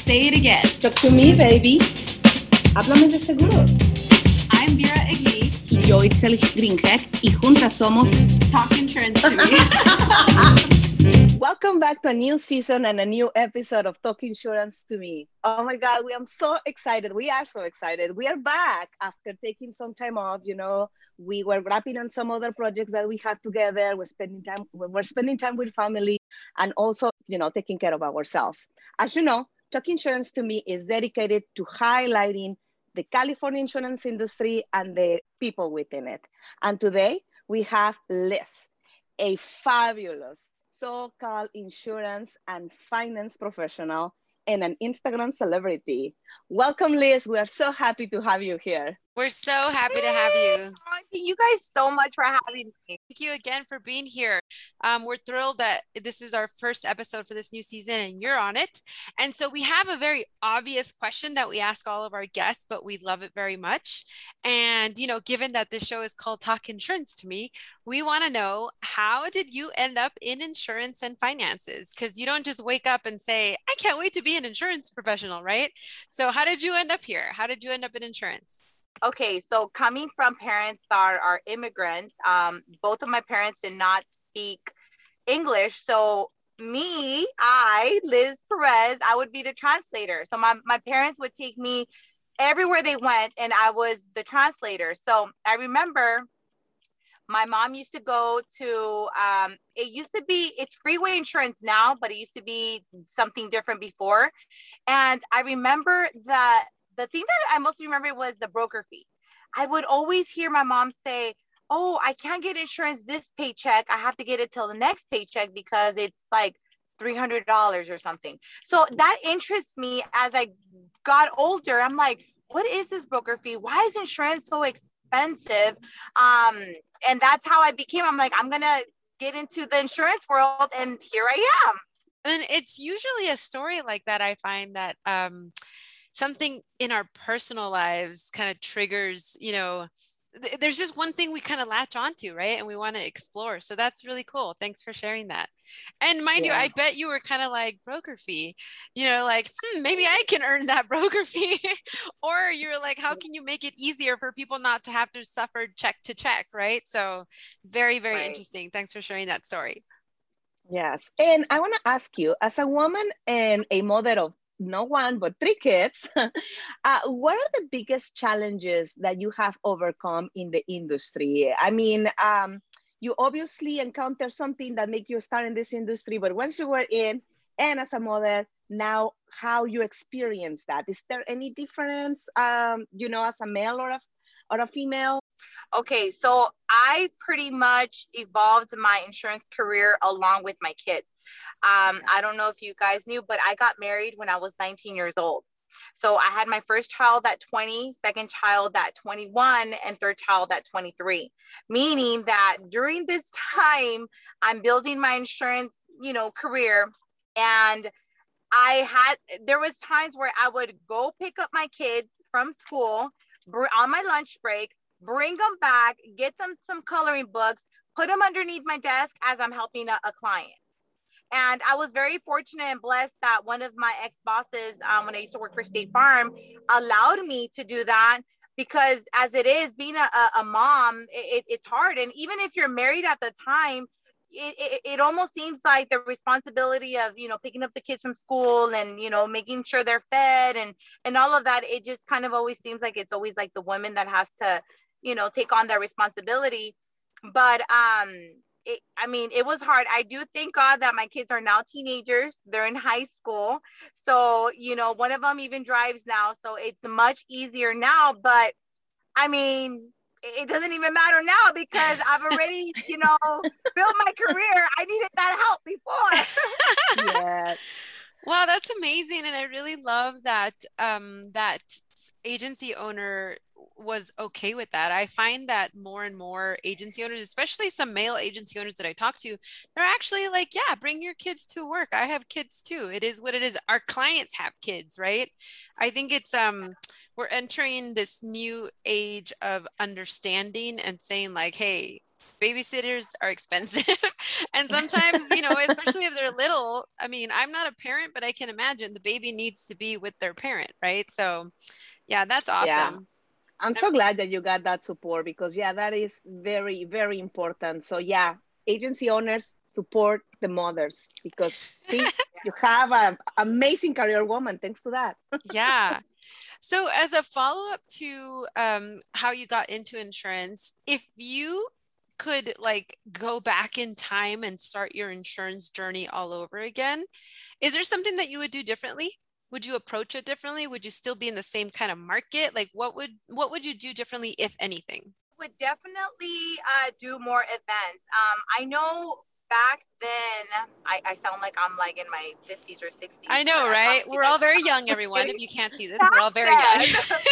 Say it again. Talk to me, baby. Háblame de seguros. I'm Vera Igni. Y yo, Itzel Greenheck. Y juntas somos Talk Insurance to Me. Welcome back to a new season and a new episode of Talk Insurance to Me. Oh my God, we are so excited. We are so excited. We are back after taking some time off. You know, we were wrapping on some other projects that we had together. We're spending time with family and also, you know, taking care of ourselves. As you know, Talk Insurance to Me is dedicated to highlighting the California insurance industry and the people within it. And today we have Liz, a fabulous so-called insurance and finance professional and an Instagram celebrity. Welcome, Liz. We are so happy to have you here. We're so happy to have you. Thank you guys so much for having me. Thank you again for being here. We're thrilled that this is our first episode for this new season and you're on it. And so we have a very obvious question that we ask all of our guests, but we love it very much. And, you know, given that this show is called Talk Insurance to Me, we want to know, how did you end up in insurance and finances? Because you don't just wake up and say, I can't wait to be an insurance professional, right? So how did you end up here? How did you end up in insurance? Okay, so coming from parents that are immigrants, both of my parents did not speak English. So Liz Perez, I would be the translator. So my parents would take me everywhere they went and I was the translator. So I remember my mom used to go to, it's freeway insurance now, but it used to be something different before. And I remember that the thing that I most remember was the broker fee. I would always hear my mom say, oh, I can't get insurance this paycheck. I have to get it till the next paycheck because it's like $300 or something. So that interests me as I got older. I'm like, what is this broker fee? Why is insurance so expensive? And that's how I'm like, I'm going to get into the insurance world. And here I am. And it's usually a story like that. I find that, something in our personal lives kind of triggers, you know, there's just one thing we kind of latch onto, right? And we want to explore. So that's really cool. Thanks for sharing that. And mind you, I bet you were kind of like, broker fee, you know, like, maybe I can earn that broker fee. Or you're like, how can you make it easier for people not to have to suffer check to check, right? So very, very interesting. Thanks for sharing that story. Yes. And I want to ask you, as a woman and a mother of no one, but 3 kids, what are the biggest challenges that you have overcome in the industry? I mean, you obviously encounter something that make you start in this industry, but once you were in, and as a mother, now how you experience that? Is there any difference, you know, as a male or a female? Okay, so I pretty much evolved my insurance career along with my kids. I don't know if you guys knew, but I got married when I was 19 years old. So I had my first child at 20, second child at 21, and third child at 23, meaning that during this time, I'm building my insurance, you know, career. And there was times where I would go pick up my kids from school on my lunch break, bring them back, get them some coloring books, put them underneath my desk as I'm helping a client. And I was very fortunate and blessed that one of my ex-bosses, when I used to work for State Farm, allowed me to do that, because as it is, being a mom, it's hard. And even if you're married at the time, it almost seems like the responsibility of, you know, picking up the kids from school and, you know, making sure they're fed and all of that. It just kind of always seems like it's always like the woman that has to, you know, take on that responsibility. But, it was hard. I do thank God that my kids are now teenagers. They're in high school. So, you know, one of them even drives now. So it's much easier now. But I mean, it doesn't even matter now because I've already, you know, built my career. I needed that help before. Yes. Wow, that's amazing. And I really love that that agency owner was okay with that. I find that more and more agency owners, especially some male agency owners that I talk to, they're actually like, yeah, bring your kids to work. I have kids too. It is what it is. Our clients have kids, right? I think it's we're entering this new age of understanding and saying like, hey, babysitters are expensive. And sometimes, you know, especially if they're little, I mean, I'm not a parent, but I can imagine the baby needs to be with their parent, right? So yeah, that's awesome. Yeah. I'm so glad that you got that support because yeah, that is very, very important. So yeah, agency owners support the mothers because see, you have an amazing career woman thanks to that. Yeah. So as a follow-up to how you got into insurance, if you could like go back in time and start your insurance journey all over again, is there something that you would do differently? Would you approach it differently? Would you still be in the same kind of market? Like what would you do differently, if anything? Would definitely do more events. I know back then, I sound like I'm like in my 50s or 60s. I know, right? We're all very young, everyone. If you can't see this, we're all very young.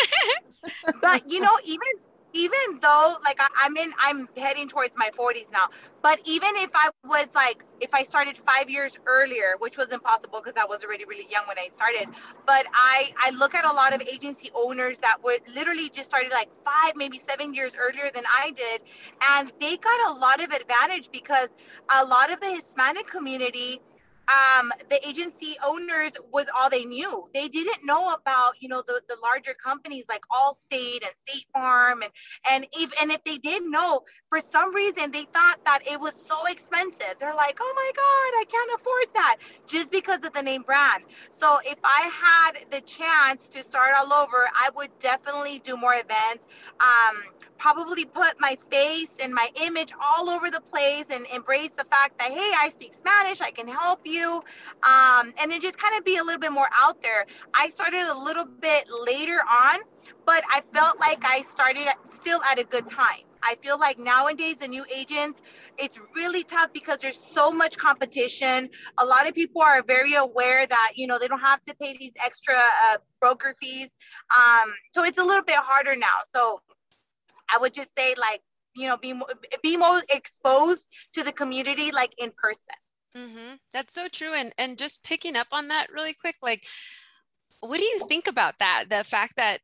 But you know, even though like I'm heading towards my 40s now, but even if I was like, if I started 5 years earlier, which was impossible because I was already really young when I started, but I look at a lot of agency owners that were literally just started like 5, maybe 7 years earlier than I did, and they got a lot of advantage because a lot of the Hispanic community, the agency owners was all they knew. They didn't know about, you know, the larger companies like Allstate and State Farm, and if they did know, for some reason they thought that it was so expensive. They're like, oh my God, I can't afford that, just because of the name brand. So if I had the chance to start all over, I would definitely do more events. Probably put my face and my image all over the place and embrace the fact that, hey, I speak Spanish, I can help you. And then just kind of be a little bit more out there. I started a little bit later on, but I felt like I started still at a good time. I feel like nowadays the new agents, it's really tough because there's so much competition. A lot of people are very aware that, you know, they don't have to pay these extra broker fees. So it's a little bit harder now. So I would just say, like, you know, be more exposed to the community, like in person. Mm-hmm. That's so true. And just picking up on that really quick, like, what do you think about that? The fact that,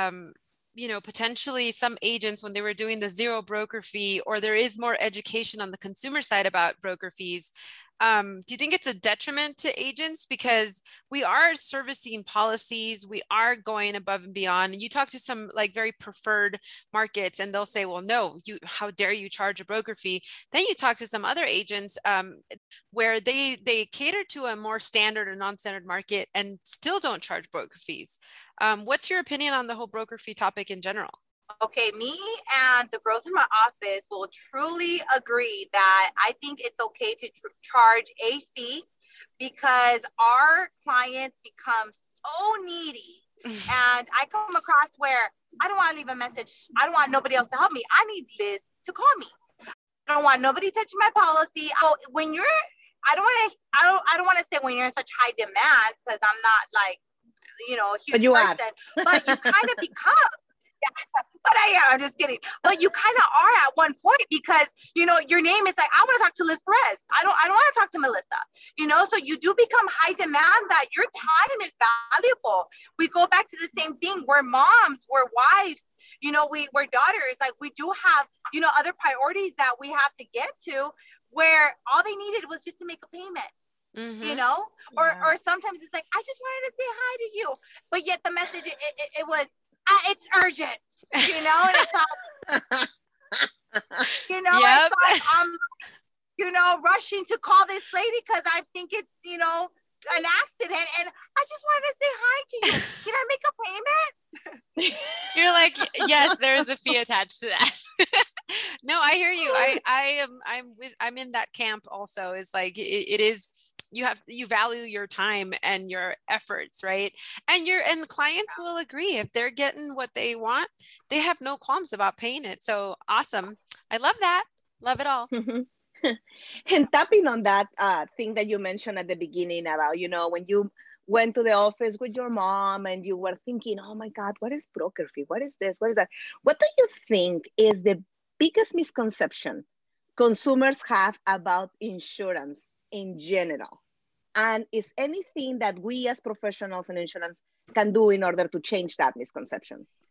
you know, potentially some agents, when they were doing the zero broker fee, or there is more education on the consumer side about broker fees, do you think it's a detriment to agents? Because we are servicing policies, we are going above and beyond. And you talk to some like very preferred markets and they'll say, well, no, how dare you charge a broker fee? Then you talk to some other agents where they cater to a more standard or non-standard market and still don't charge broker fees. What's your opinion on the whole broker fee topic in general? Okay, me and the girls in my office will truly agree that I think it's okay to charge a fee because our clients become so needy. And I come across where I don't want to leave a message. I don't want nobody else to help me. I need Liz to call me. I don't want nobody touching my policy. So when you're, I don't want to say when you're in such high demand, because I'm not like, you know, a huge person, but you kind of become. Yeah, but I'm just kidding. But you kind of are at one point because, you know, your name is like, I want to talk to Liz Perez. I don't want to talk to Melissa, you know, so you do become high demand that your time is valuable. We go back to the same thing. We're moms, we're wives, you know, we're daughters. Like we do have, you know, other priorities that we have to get to where all they needed was just to make a payment. Mm-hmm. You know, or sometimes it's like, I just wanted to say hi to you. But yet the message, it was, it's urgent, you know, and it's all, you know, yep. It's like I'm, you know, rushing to call this lady because I think it's, you know, an accident, and I just wanted to say hi to you. Can I make a payment? You're like, yes, there is a fee attached to that. No, I hear you. I'm in that camp also. It's like it is. You value your time and your efforts, right? And the clients will agree if they're getting what they want, they have no qualms about paying it. So awesome. I love that. Love it all. And tapping on that thing that you mentioned at the beginning about, you know, when you went to the office with your mom and you were thinking, oh my God, what is broker fee? What is this? What is that? What do you think is the biggest misconception consumers have about insurance in general? And is anything that we as professionals in insurance can do in order to change that misconception?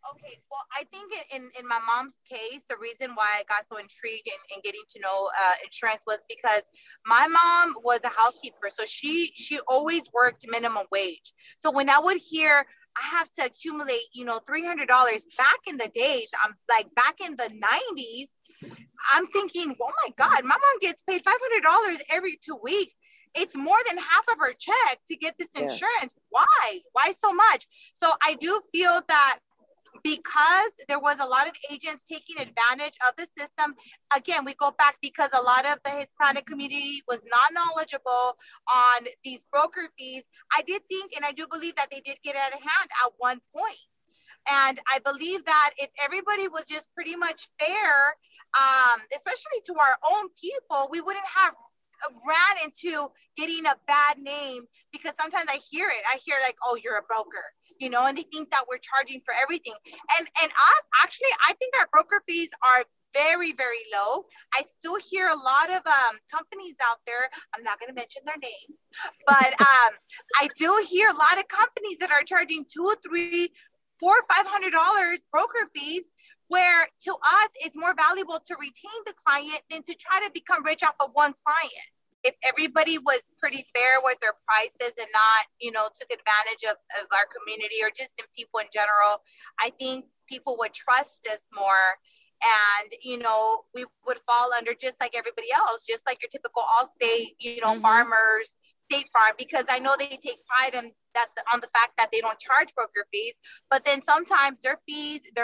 Okay, well, I think in my mom's case, the reason why I got so intrigued in getting to know insurance was because my mom was a housekeeper, so she always worked minimum wage. So when I would hear I have to accumulate, $300 back in the days, I'm like back in the 90s, I'm thinking, oh my God, my mom gets paid $500 every 2 weeks. It's more than half of her check to get this insurance. Why? Why so much? So I do feel that because there was a lot of agents taking advantage of the system. Again, we go back because a lot of the Hispanic community was not knowledgeable on these broker fees. I did think, and I do believe that they did get out of hand at one point. And I believe that if everybody was just pretty much fair, especially to our own people, we wouldn't have ran into getting a bad name, because sometimes I hear like, oh, you're a broker, and they think that we're charging for everything. And us, actually, I think our broker fees are very, very low. I still hear a lot of companies out there, I'm not going to mention their names, but I do hear a lot of companies that are charging $200, $300, $400, $500 broker fees, where to us it's more valuable to retain the client than to try to become rich off of one client. If everybody was pretty fair with their prices and not, took advantage of our community or just in people in general, I think people would trust us more. And, we would fall under just like everybody else, just like your typical Allstate, Farmers, State Farm, because I know they take pride in that on the fact that they don't charge broker fees, but then sometimes their fees, their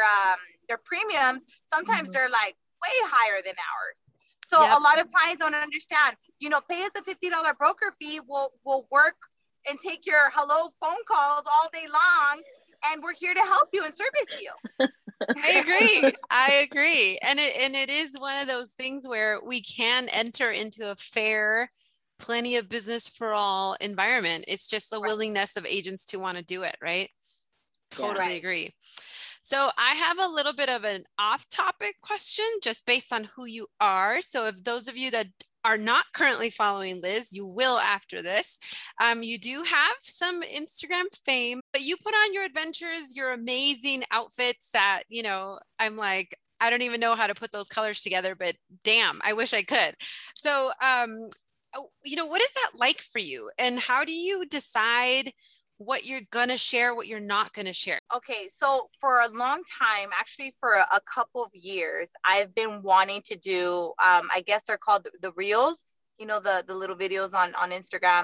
premiums, sometimes they're like way higher than ours. So a lot of clients don't understand, pay us a $50 broker fee, we'll work and take your hello phone calls all day long, and we're here to help you and service you. I agree. And it is one of those things where we can enter into a fair, plenty of business for all environment. It's just the willingness of agents to want to do it, right? Totally agree. So I have a little bit of an off-topic question just based on who you are. So if those of you that are not currently following Liz, you will after this. You do have some Instagram fame, but you put on your adventures, your amazing outfits that, I'm like, I don't even know how to put those colors together, but damn, I wish I could. So, what is that like for you? And how do you decide what you're going to share, what you're not going to share? Okay, so for a long time, actually for a couple of years, I've been wanting to do, I guess they're called the Reels, the little videos on Instagram,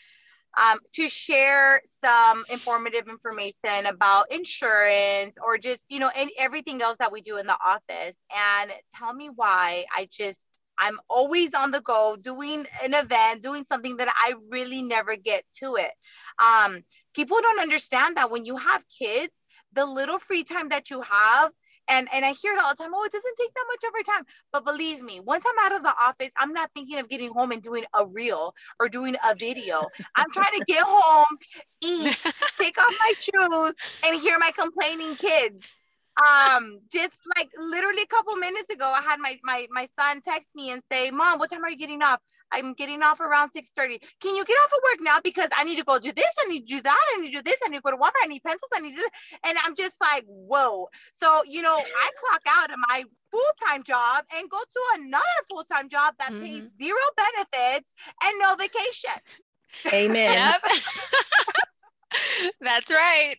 to share some informative information about insurance or just, and everything else that we do in the office. And tell me why I'm always on the go doing an event, doing something that I really never get to it. People don't understand that when you have kids, the little free time that you have, and I hear it all the time, oh, it doesn't take that much of our time. But believe me, once I'm out of the office, I'm not thinking of getting home and doing a reel or doing a video. I'm trying to get home, eat, take off my shoes, and hear my complaining kids. Just like literally a couple minutes ago, I had my son text me and say, Mom, what time are you getting off? I'm getting off around 6:30. Can you get off of work now? Because I need to go do this. I need to do that. I need to do this. I need to go to Walmart. I need pencils. I need to do this. And I'm just like, whoa. So, I clock out of my full-time job and go to another full-time job that pays zero benefits and no vacation. Amen. Yep. That's right.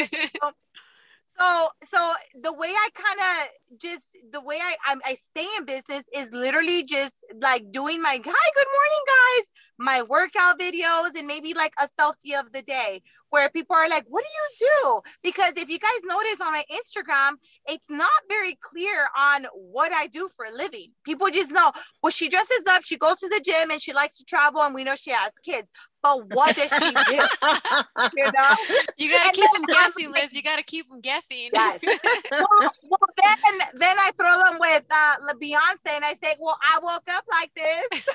So the way I kind of the way I stay in business is literally just like doing my, hi, good morning, guys, my workout videos, and maybe like a selfie of the day where people are like, what do you do? Because if you guys notice on my Instagram, it's not very clear on what I do for a living. People just know, well, she dresses up, she goes to the gym, and she likes to travel, and we know she has kids. But what does she do? You got to keep them guessing, Liz. You got to keep them guessing. Yes. well, then I throw them with Beyonce, and I say, well, I woke up like this.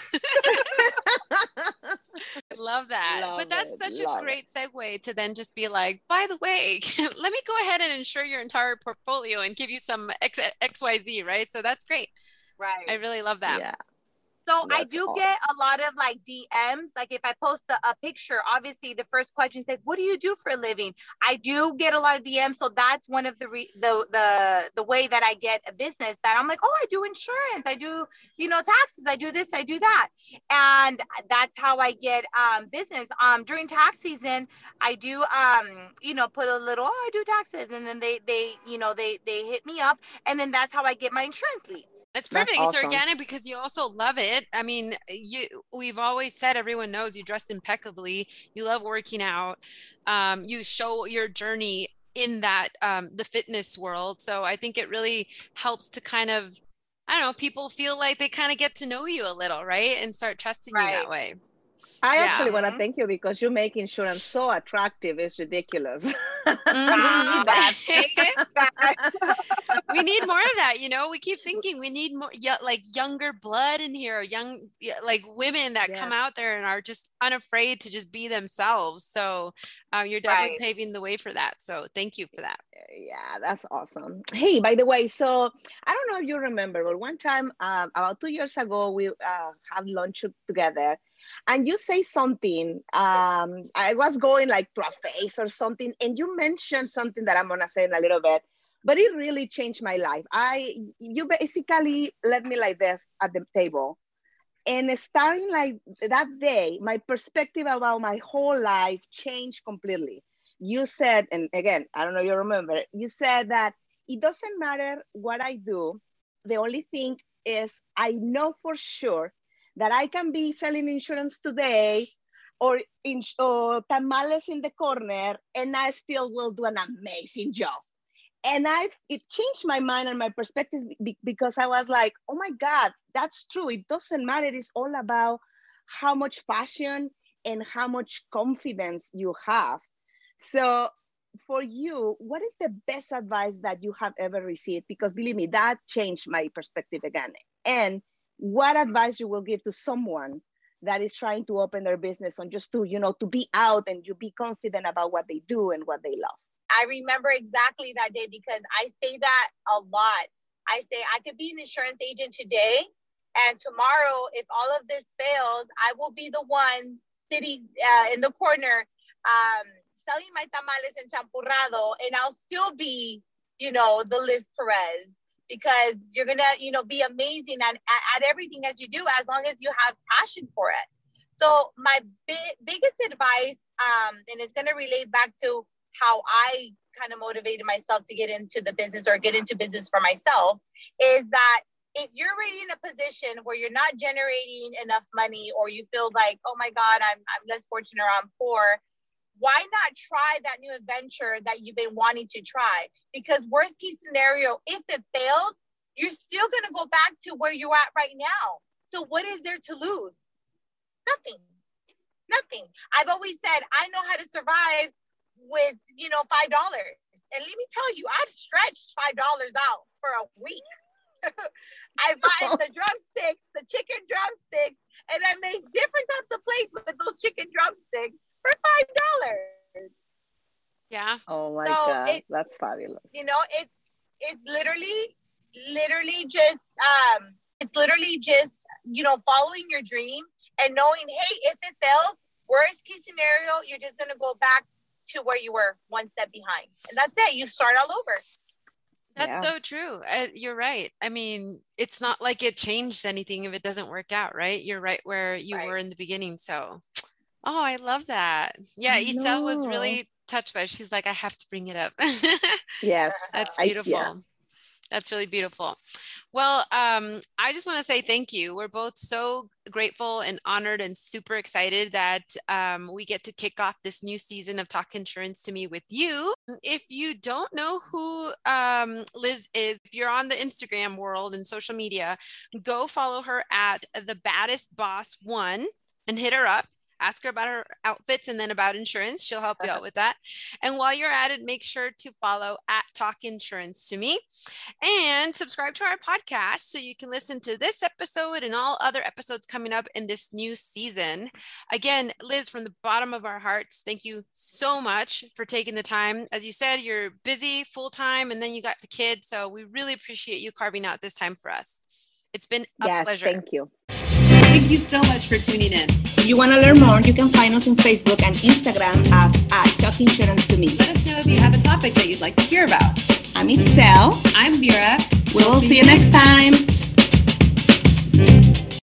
I love that. But that's such a great segue to then just be like, by the way, let me go ahead and insure your entire portfolio and give you some XYZ, right? So that's great. Right. I really love that. Yeah. So I That's do awesome. get a lot of like DMs. Like if I post a picture, obviously the first question is like, "What do you do for a living?" I do get a lot of DMs, so that's one of the way that I get a business. That I'm like, "Oh, I do insurance, I do taxes, I do this, I do that," and that's how I get business. During tax season, I do put a little, "Oh, I do taxes," and then they hit me up, and then that's how I get my insurance leads. It's That's perfect. It's awesome. organic because you also love it. I mean, we've always said, everyone knows you dress impeccably. You love working out. You show your journey in that, the fitness world. So I think it really helps to kind of, I don't know, people feel like they kind of get to know you a little, right? And start trusting you that Right. way. I Yeah. actually want to Mhm. thank you because you make insurance so attractive. It's ridiculous. We Mhm. need that. We need more of that. We keep thinking we need more, like younger blood in here, like women that come Yes. out there and are just unafraid to just be themselves. So you're definitely Right. paving the way for that. So thank you for that. Yeah, that's awesome. Hey, by the way, so I don't know if you remember, but one time about 2 years ago, we had lunch together, and you say something. I was going like to a face or something, and you mentioned something that I'm gonna say in a little bit, but it really changed my life. You basically led me like this at the table, and starting like that day, my perspective about my whole life changed completely. You said, and again, I don't know if you remember, you said that it doesn't matter what I do. The only thing is I know for sure that I can be selling insurance today or tamales in the corner, and I still will do an amazing job. And it changed my mind and my perspective because I was like, oh my God, that's true. It doesn't matter. It's all about how much passion and how much confidence you have. So for you, what is the best advice that you have ever received? Because believe me, that changed my perspective again. And what advice you will give to someone that is trying to open their business on just to be out and you be confident about what they do and what they love? I remember exactly that day because I say that a lot. I say I could be an insurance agent today, and tomorrow, if all of this fails, I will be the one sitting in the corner selling my tamales and champurrado, and I'll still be, the Liz Perez, because you're gonna, be amazing at everything as you do, as long as you have passion for it. So my biggest advice, and it's gonna relate back to how I kind of motivated myself to get into the business or get into business for myself, is that if you're already in a position where you're not generating enough money, or you feel like, oh my God, I'm less fortunate, or I'm poor, why not try that new adventure that you've been wanting to try? Because worst case scenario, if it fails, you're still going to go back to where you're at right now. So what is there to lose? Nothing. I've always said, I know how to survive with, $5. And let me tell you, I've stretched $5 out for a week. I buy the drumsticks, the chicken drumsticks, and I make different types of plates with those chicken drumsticks for $5. Yeah. Oh my God, that's fabulous. It's literally just following your dream and knowing, hey, if it fails, worst case scenario, you're just gonna go back to where you were, one step behind, and that's it. You start all over. That's so true. You're right. I mean, it's not like it changed anything if it doesn't work out, right? You're right where you were in the beginning. So, oh, I love that. Yeah, Itzel was really touched by it. She's like, I have to bring it up. Yes. That's beautiful. That's really beautiful. Well, I just want to say thank you. We're both so grateful and honored and super excited that we get to kick off this new season of Talk Insurance to Me with you. If you don't know who Liz is, if you're on the Instagram world and social media, go follow her at The Baddest Boss 1 and hit her up. Ask her about her outfits and then about insurance. She'll help you out with that. And while you're at it, make sure to follow at Talk Insurance to Me and subscribe to our podcast so you can listen to this episode and all other episodes coming up in this new season. Again, Liz, from the bottom of our hearts, thank you so much for taking the time. As you said, you're busy full time and then you got the kids. So we really appreciate you carving out this time for us. It's been a pleasure. Thank you. Thank you so much for tuning in. If you want to learn more, you can find us on Facebook and Instagram as @Talk Insurance to Me. Let us know if you have a topic that you'd like to hear about. I'm Itzel. I'm Vera. We will see you next time.